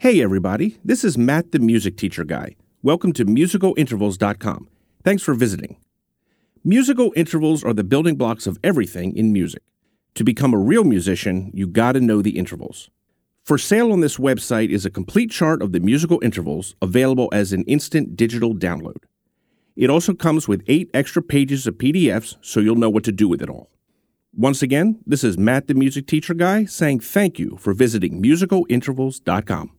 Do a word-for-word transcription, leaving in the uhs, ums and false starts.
Hey everybody, this is Matt the Music Teacher Guy. Welcome to musical intervals dot com. Thanks for visiting. Musical intervals are the building blocks of everything in music. To become a real musician, you gotta know the intervals. For sale on this website is a complete chart of the musical intervals available as an instant digital download. It also comes with eight extra pages of P D Fs so you'll know what to do with it all. Once again, this is Matt the Music Teacher Guy saying thank you for visiting musical intervals dot com.